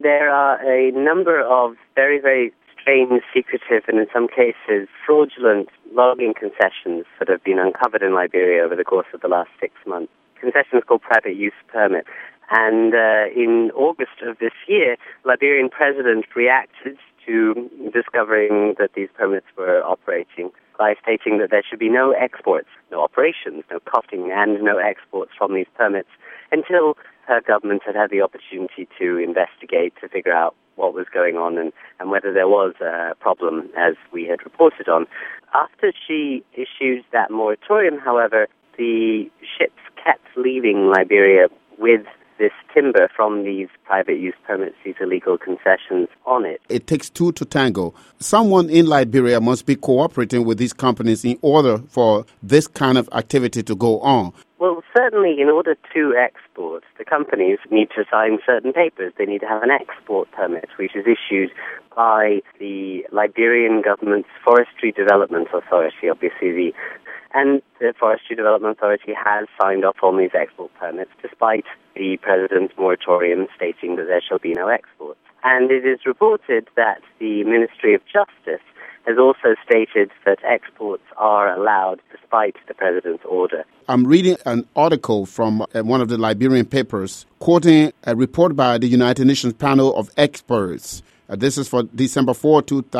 There are a number of very, very strange, secretive, and in some cases fraudulent logging concessions that have been uncovered in Liberia over the course of the last 6 months. Concessions called private use permit. And in August of this year, Liberian president reacted to discovering that these permits were operating by stating that there should be no exports, no operations, no costing, and no exports from these permits until her government had had the opportunity to investigate, to figure out what was going on and whether there was a problem, as we had reported on. After she issued that moratorium, however, the ships kept leaving Liberia with this timber from these private use permits, these illegal concessions on it. It takes two to tango. Someone in Liberia must be cooperating with these companies in order for this kind of activity to go on. Well, certainly in order to export, the companies need to sign certain papers. They need to have an export permit, which is issued by the Liberian government's Forestry Development Authority, obviously and the Forestry Development Authority has signed off on these export permits, despite the President's moratorium stating that there shall be no exports. And it is reported that the Ministry of Justice has also stated that exports are allowed despite the President's order. I'm reading an article from one of the Liberian papers quoting a report by the United Nations panel of experts. This is for December 4,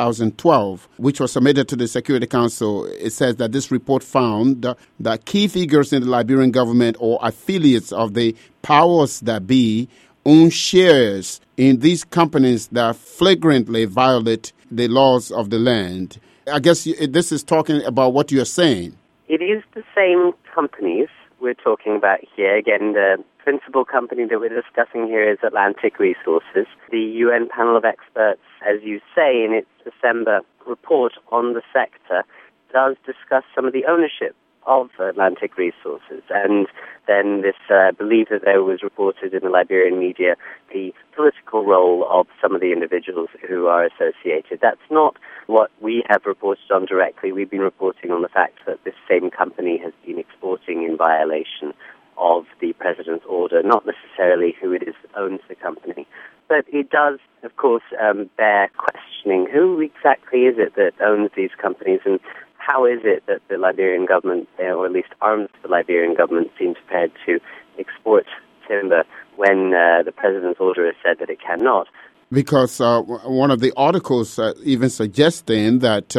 2012, which was submitted to the Security Council. It says that this report found that key figures in the Liberian government or affiliates of the powers that be own shares in these companies that flagrantly violate the laws of the land. I guess this is talking about what you're saying. It is the same companies we're talking about here. Again, the principal company that we're discussing here is Atlantic Resources. The UN panel of experts, as you say, in its December report on the sector, does discuss some of the ownership of Atlantic Resources. And then this, I believe that there was reported in the Liberian media the political role of some of the individuals who are associated. That's not what we have reported on directly. We've been reporting on the fact that this same company has been exporting in violation of the President's order, not necessarily who it is that owns the company. But it does, of course, bear questioning who exactly is it that owns these companies, and how is it that the Liberian government, or at least arms of the Liberian government, seem prepared to export timber when the President's order has said that it cannot? Because one of the articles even suggesting that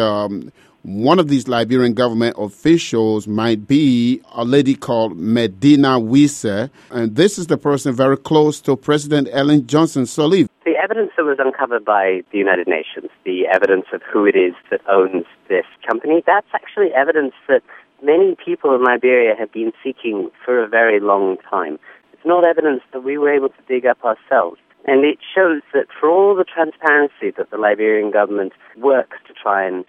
one of these Liberian government officials might be a lady called Medina Wise, and this is the person very close to President Ellen Johnson Sirleaf. The evidence that was uncovered by the United Nations, the evidence of who it is that owns this company, that's actually evidence that many people in Liberia have been seeking for a very long time. It's not evidence that we were able to dig up ourselves. And it shows that for all the transparency that the Liberian government works to try and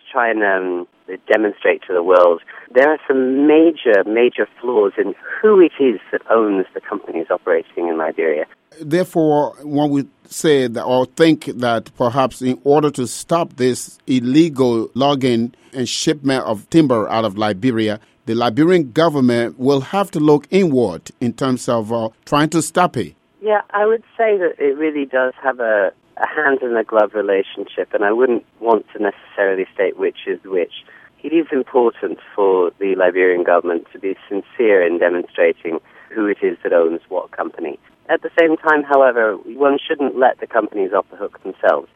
demonstrate to the world, there are some major flaws in who it is that owns the companies operating in Liberia. Therefore, one would say that, or think that perhaps in order to stop this illegal logging and shipment of timber out of Liberia, the Liberian government will have to look inward in terms of trying to stop it. Yeah, I would say that it really does have a hand-in-the-glove relationship, and I wouldn't want to necessarily state which is which. It is important for the Liberian government to be sincere in demonstrating who it is that owns what company. At the same time, however, one shouldn't let the companies off the hook themselves.